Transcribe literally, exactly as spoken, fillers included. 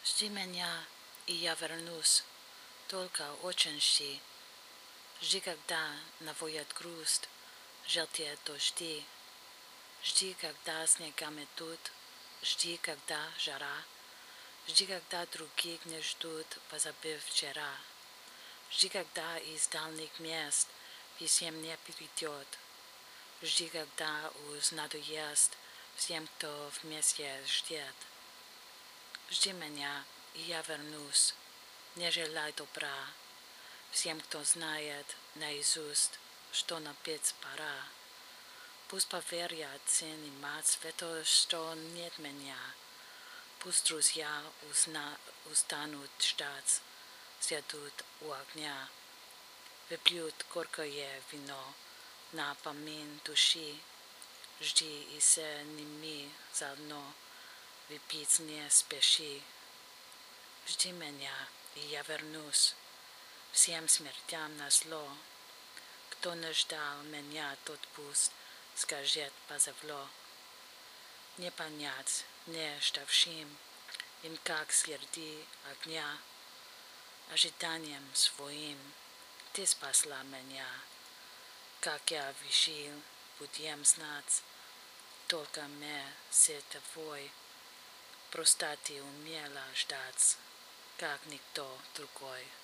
Жди меня, и я вернусь, только очень жди. Жди, когда навоет грусть, желтеют дожди. Жди, когда снега метут, жди, когда жара. Жди, когда другие не ждут, позабыв вчера. Жди, когда из дальних мест всем не придет. Жди, когда уж надоест всем, кто вместе ждет. Жди меня, и я вернусь, не желай добра всем, кто знает наизусть, что напиться пора. Пусть поверят сын и мать в то, что нет меня. Пусть друзья узна, устанут ждать, сядут у огня, выпьют горькое вино на помин души. Жди и с ними заодно выпить не спеши. Жди меня, и я вернусь, всем смертям назло. Кто не ждал меня, тот пусть скажет позавло. Не понять, не ждавшим, им как среди огня, ожиданием своим ты спасла меня. Как я вышел, будем знать, только мне с тобой. Просто ты умела ждать, как никто другой.